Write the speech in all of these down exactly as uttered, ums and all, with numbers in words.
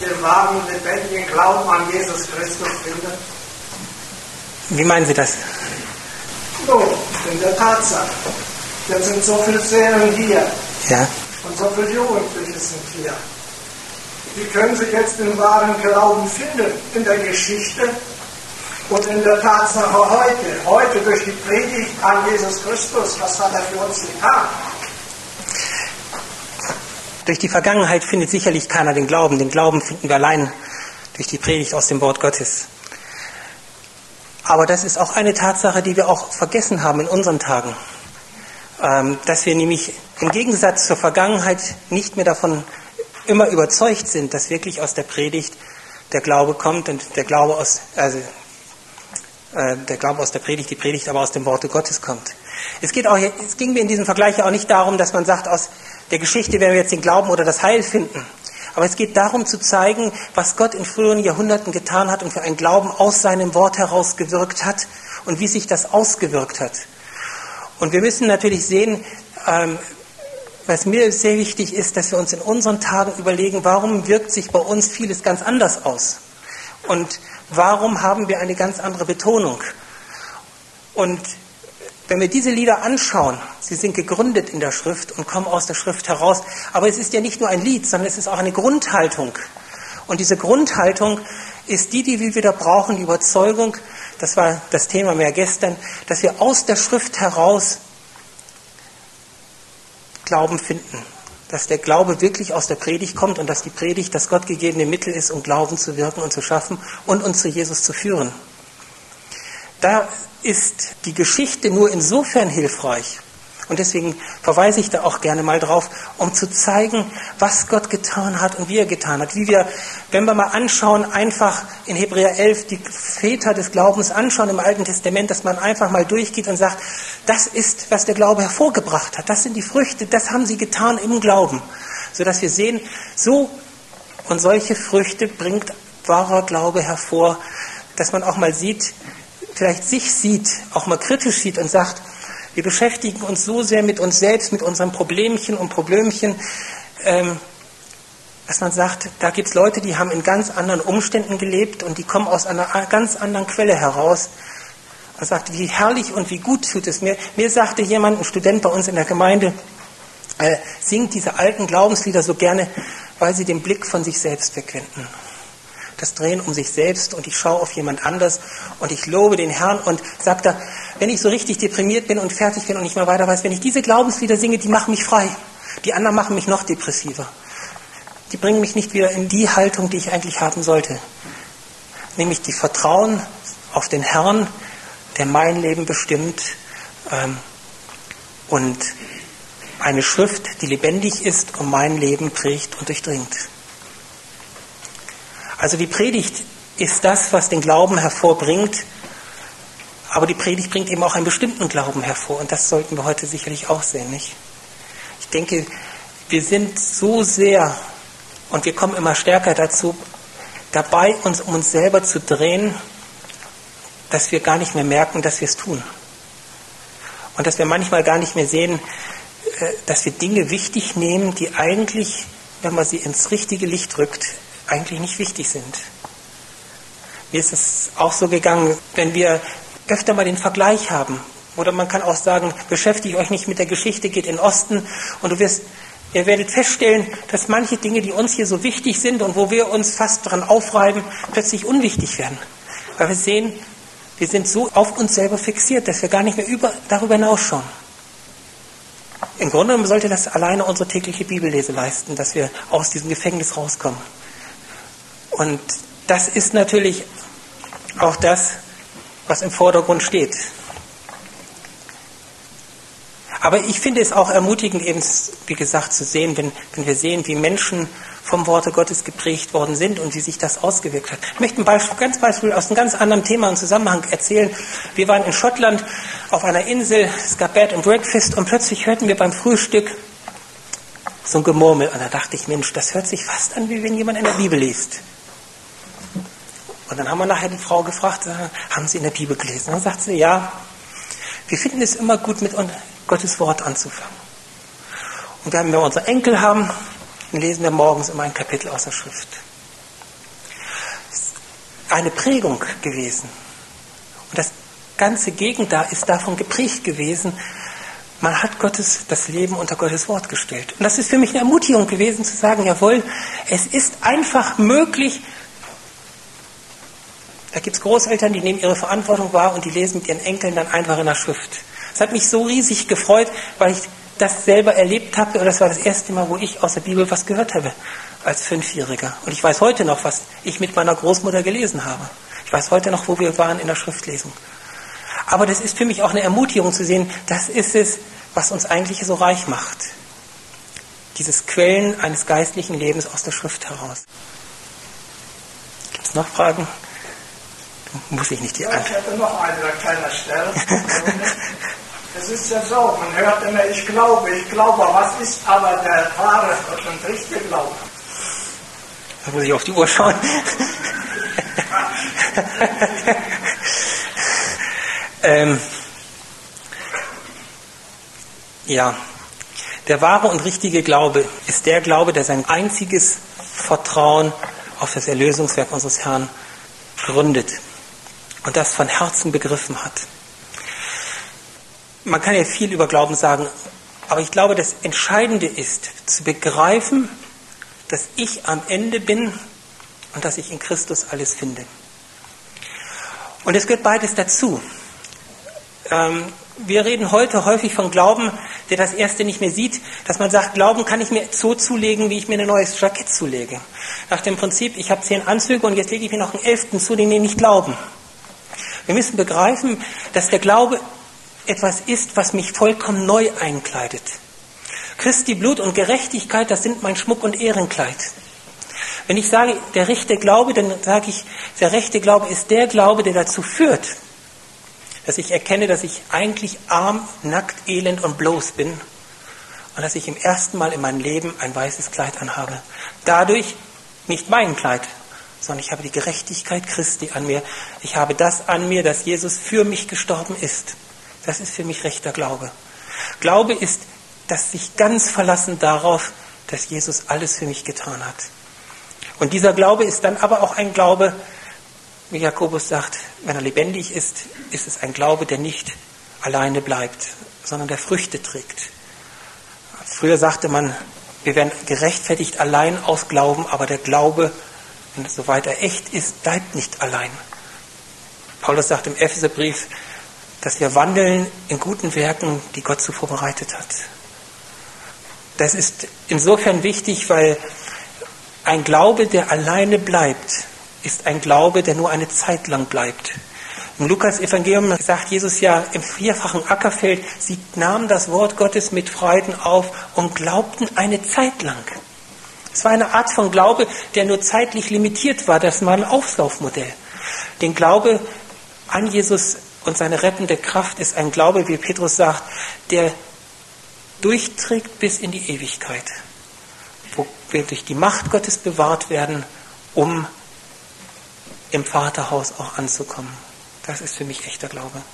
den wahren, lebendigen Glauben an Jesus Christus finden? Wie meinen Sie das? Nun, in der Tatsache. Jetzt sind so viele Seelen hier. Ja. Und so viele Jugendliche sind hier. Wie können Sie jetzt den wahren Glauben finden? In der Geschichte und in der Tatsache heute. Heute durch die Predigt an Jesus Christus. Was hat er für uns getan? Durch die Vergangenheit findet sicherlich keiner den Glauben. Den Glauben finden wir allein durch die Predigt aus dem Wort Gottes. Aber das ist auch eine Tatsache, die wir auch vergessen haben in unseren Tagen. Ähm, dass wir nämlich im Gegensatz zur Vergangenheit nicht mehr davon immer überzeugt sind, dass wirklich aus der Predigt der Glaube kommt und der Glaube aus, also, äh, der Glaube aus der Predigt, die Predigt aber aus dem Worte Gottes kommt. Es geht auch, es ging mir in diesem Vergleich auch nicht darum, dass man sagt, aus der Geschichte werden wir jetzt den Glauben oder das Heil finden. Aber es geht darum zu zeigen, was Gott in früheren Jahrhunderten getan hat und für einen Glauben aus seinem Wort heraus gewirkt hat und wie sich das ausgewirkt hat. Und wir müssen natürlich sehen, ähm, was mir sehr wichtig ist, dass wir uns in unseren Tagen überlegen, warum wirkt sich bei uns vieles ganz anders aus? Und warum haben wir eine ganz andere Betonung? Und wenn wir diese Lieder anschauen, sie sind gegründet in der Schrift und kommen aus der Schrift heraus, aber es ist ja nicht nur ein Lied, sondern es ist auch eine Grundhaltung. Und diese Grundhaltung ist die, die wir wieder brauchen, die Überzeugung, das war das Thema mehr gestern, dass wir aus der Schrift heraus Glauben finden. Dass der Glaube wirklich aus der Predigt kommt und dass die Predigt das gottgegebene Mittel ist, um Glauben zu wirken und zu schaffen und uns zu Jesus zu führen. Da ist die Geschichte nur insofern hilfreich. Und deswegen verweise ich da auch gerne mal drauf, um zu zeigen, was Gott getan hat und wie er getan hat. Wie wir, wenn wir mal anschauen, einfach in Hebräer elf die Väter des Glaubens anschauen im Alten Testament, dass man einfach mal durchgeht und sagt, das ist, was der Glaube hervorgebracht hat. Das sind die Früchte, das haben sie getan im Glauben. Sodass wir sehen, so und solche Früchte bringt wahrer Glaube hervor, dass man auch mal sieht, vielleicht sich sieht, auch mal kritisch sieht und sagt, wir beschäftigen uns so sehr mit uns selbst, mit unseren Problemchen und Problemchen, ähm, dass man sagt, da gibt es Leute, die haben in ganz anderen Umständen gelebt und die kommen aus einer ganz anderen Quelle heraus. Man sagt, wie herrlich und wie gut tut es mir. Mir sagte jemand, ein Student bei uns in der Gemeinde, äh, singt diese alten Glaubenslieder so gerne, weil sie den Blick von sich selbst wegwenden. Das Drehen um sich selbst und ich schaue auf jemand anders und ich lobe den Herrn und sagt er, wenn ich so richtig deprimiert bin und fertig bin und nicht mehr weiter weiß, wenn ich diese Glaubenslieder singe, die machen mich frei. Die anderen machen mich noch depressiver. Die bringen mich nicht wieder in die Haltung, die ich eigentlich haben sollte. Nämlich die Vertrauen auf den Herrn, der mein Leben bestimmt ähm, und eine Schrift, die lebendig ist und mein Leben prägt und durchdringt. Also die Predigt ist das, was den Glauben hervorbringt, aber die Predigt bringt eben auch einen bestimmten Glauben hervor und das sollten wir heute sicherlich auch sehen, nicht? Ich denke, wir sind so sehr und wir kommen immer stärker dazu, dabei uns um uns selber zu drehen, dass wir gar nicht mehr merken, dass wir es tun. Und dass wir manchmal gar nicht mehr sehen, dass wir Dinge wichtig nehmen, die eigentlich, wenn man sie ins richtige Licht rückt, eigentlich nicht wichtig sind. Mir ist es auch so gegangen, wenn wir öfter mal den Vergleich haben, oder man kann auch sagen, beschäftigt euch nicht mit der Geschichte, geht in den Osten und du wirst, ihr werdet feststellen, dass manche Dinge, die uns hier so wichtig sind und wo wir uns fast dran aufreiben, plötzlich unwichtig werden. Weil wir sehen, wir sind so auf uns selber fixiert, dass wir gar nicht mehr über, darüber hinausschauen. Im Grunde genommen sollte das alleine unsere tägliche Bibellese leisten, dass wir aus diesem Gefängnis rauskommen. Und das ist natürlich auch das, was im Vordergrund steht. Aber ich finde es auch ermutigend, eben, wie gesagt, zu sehen, wenn, wenn wir sehen, wie Menschen vom Worte Gottes geprägt worden sind und wie sich das ausgewirkt hat. Ich möchte ein Beispiel, ganz Beispiel aus einem ganz anderen Thema und Zusammenhang erzählen. Wir waren in Schottland auf einer Insel, es gab Bed and Breakfast und plötzlich hörten wir beim Frühstück so ein Gemurmel. Und da dachte ich, Mensch, das hört sich fast an, wie wenn jemand in der Bibel liest. Und dann haben wir nachher die Frau gefragt, haben Sie in der Bibel gelesen? Und dann sagt sie, ja, wir finden es immer gut, mit Gottes Wort anzufangen. Und wenn wir unsere Enkel haben, dann lesen wir morgens immer ein Kapitel aus der Schrift. eine Prägung gewesen. Und das ganze Gegenteil ist davon geprägt gewesen. Man hat Gottes, das Leben unter Gottes Wort gestellt. Und das ist für mich eine Ermutigung gewesen, zu sagen, jawohl, es ist einfach möglich. Da gibt es Großeltern, die nehmen ihre Verantwortung wahr und die lesen mit ihren Enkeln dann einfach in der Schrift. Es hat mich so riesig gefreut, weil ich das selber erlebt habe. Und das war das erste Mal, wo ich aus der Bibel was gehört habe, als Fünfjähriger. Und ich weiß heute noch, was ich mit meiner Großmutter gelesen habe. Ich weiß heute noch, wo wir waren in der Schriftlesung. Aber das ist für mich auch eine Ermutigung zu sehen, das ist es, was uns eigentlich so reich macht. Dieses Quellen eines geistlichen Lebens aus der Schrift heraus. Gibt es noch Fragen? Muss ich nicht die Antwort. Ich hätte noch eine kleine Stelle. Es ist ja so, man hört immer, ich glaube, ich glaube. Was ist aber der wahre und richtige Glaube? Da muss ich auf die Uhr schauen. ähm, ja, der wahre und richtige Glaube ist der Glaube, der sein einziges Vertrauen auf das Erlösungswerk unseres Herrn gründet und das von Herzen begriffen hat. Man kann ja viel über Glauben sagen, aber ich glaube, das Entscheidende ist, zu begreifen, dass ich am Ende bin und dass ich in Christus alles finde. Und es gehört beides dazu. Ähm, wir reden heute häufig von Glauben, der das Erste nicht mehr sieht, dass man sagt, Glauben kann ich mir so zulegen, wie ich mir ein neues Jackett zulege. Nach dem Prinzip, ich habe zehn Anzüge und jetzt lege ich mir noch einen elften zu, den wir nicht glauben. Wir müssen begreifen, dass der Glaube etwas ist, was mich vollkommen neu einkleidet. Christi Blut und Gerechtigkeit, das sind mein Schmuck und Ehrenkleid. Wenn ich sage, der rechte Glaube, dann sage ich, der rechte Glaube ist der Glaube, der dazu führt, dass ich erkenne, dass ich eigentlich arm, nackt, elend und bloß bin und dass ich im ersten Mal in meinem Leben ein weißes Kleid anhabe. Dadurch nicht mein Kleid, sondern ich habe die Gerechtigkeit Christi an mir. Ich habe das an mir, dass Jesus für mich gestorben ist. Das ist für mich rechter Glaube. Glaube ist das sich ganz verlassen darauf, dass Jesus alles für mich getan hat. Und dieser Glaube ist dann aber auch ein Glaube, wie Jakobus sagt, wenn er lebendig ist, ist es ein Glaube, der nicht alleine bleibt, sondern der Früchte trägt. Früher sagte man, wir werden gerechtfertigt allein aus Glauben, aber der Glaube, soweit er echt ist, bleibt nicht allein. Paulus sagt im Epheserbrief, dass wir wandeln in guten Werken, die Gott zuvor bereitet hat. Das ist insofern wichtig, weil ein Glaube, der alleine bleibt, ist ein Glaube, der nur eine Zeit lang bleibt. Im Lukas-Evangelium sagt Jesus ja im vierfachen Ackerfeld, sie nahmen das Wort Gottes mit Freuden auf und glaubten eine Zeit lang. Es war eine Art von Glaube, der nur zeitlich limitiert war. Das war ein Auslaufmodell. Den Glaube an Jesus und seine rettende Kraft ist ein Glaube, wie Petrus sagt, der durchträgt bis in die Ewigkeit, wo wir durch die Macht Gottes bewahrt werden, um im Vaterhaus auch anzukommen. Das ist für mich echter Glaube.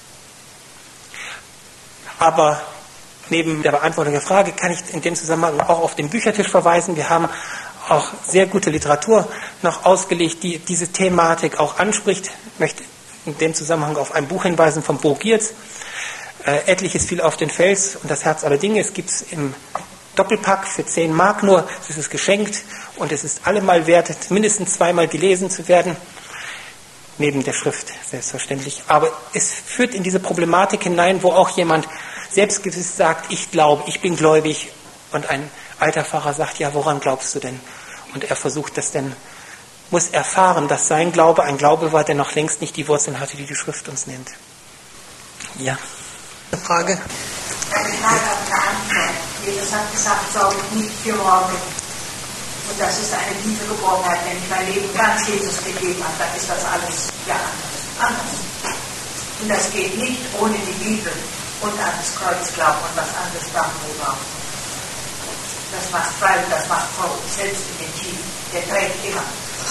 Aber neben der Beantwortung der Frage kann ich in dem Zusammenhang auch auf den Büchertisch verweisen. Wir haben auch sehr gute Literatur noch ausgelegt, die diese Thematik auch anspricht. Ich möchte in dem Zusammenhang auf ein Buch hinweisen von Bo Giertz. Äh, Etliches fiel auf den Fels und das Herz aller Dinge. Es gibt es im Doppelpack für zehn Mark nur. Es ist geschenkt und es ist allemal wert, mindestens zweimal gelesen zu werden. Neben der Schrift, selbstverständlich. Aber es führt in diese Problematik hinein, wo auch jemand selbstgewiss sagt, ich glaube, ich bin gläubig. Und ein alter Pfarrer sagt, ja, woran glaubst du denn? Und er versucht das denn, muss erfahren, dass sein Glaube ein Glaube war, der noch längst nicht die Wurzeln hatte, die die Schrift uns nennt. Ja. Eine Frage? Eine Frage auf eine Antwort. Jesus hat gesagt, sorge nicht für morgen. Und das ist eine tiefe Geborgenheit, wenn ich mein Leben ganz Jesus gegeben habe, dann ist das alles ja anders. anders. Und das geht nicht ohne die Bibel und an das Kreuz glauben und was anderes dann wohl auch. Das macht frei und das macht voll, selbst in den Team. Der trägt immer.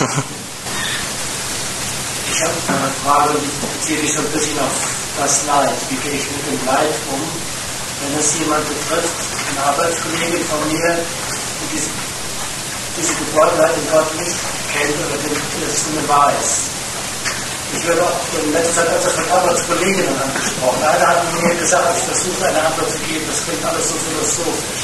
Ich habe eine Frage, die beziehe mich so ein bisschen auf das Leid. Wie gehe ich mit dem Leid um, wenn es jemand betrifft, eine Arbeitskollegin von mir, die diese, diese Geborgenheit in Gott nicht kennt oder das nicht weiß. Ich werde auch in letzter Zeit öfter von Arbeitskolleginnen angesprochen. Einer hat mir gesagt, ich versuche eine Antwort zu geben, das klingt alles so philosophisch.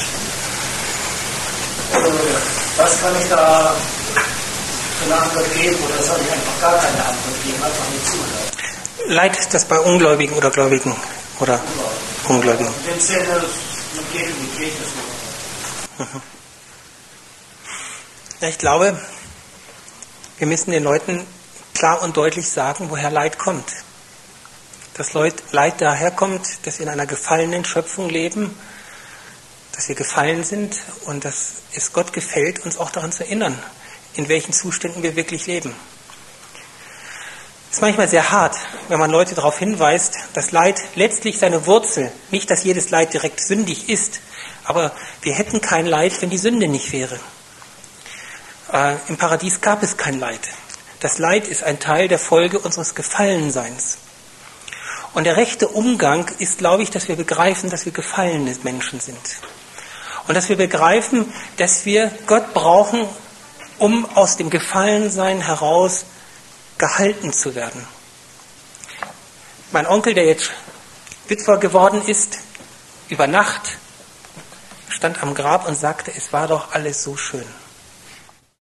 Äh, was kann ich da für eine Antwort geben, oder soll ich einfach gar keine Antwort geben, einfach nur zuhören? Leid ist das bei Ungläubigen oder Gläubigen? Oder Ungläubigen? In dem Sinne, man geht in die Kirche. Mhm. Ja, ich glaube, wir müssen den Leuten klar und deutlich sagen, woher Leid kommt. Dass Leid daher kommt, dass wir in einer gefallenen Schöpfung leben, dass wir gefallen sind und dass es Gott gefällt, uns auch daran zu erinnern, in welchen Zuständen wir wirklich leben. Es ist manchmal sehr hart, wenn man Leute darauf hinweist, dass Leid letztlich seine Wurzel, nicht, dass jedes Leid direkt sündig ist, aber wir hätten kein Leid, wenn die Sünde nicht wäre. Äh, im Paradies gab es kein Leid. Das Leid ist ein Teil der Folge unseres Gefallenseins. Und der rechte Umgang ist, glaube ich, dass wir begreifen, dass wir gefallene Menschen sind. Und dass wir begreifen, dass wir Gott brauchen, um aus dem Gefallensein heraus gehalten zu werden. Mein Onkel, der jetzt Witwer geworden ist, über Nacht stand am Grab und sagte, es war doch alles so schön.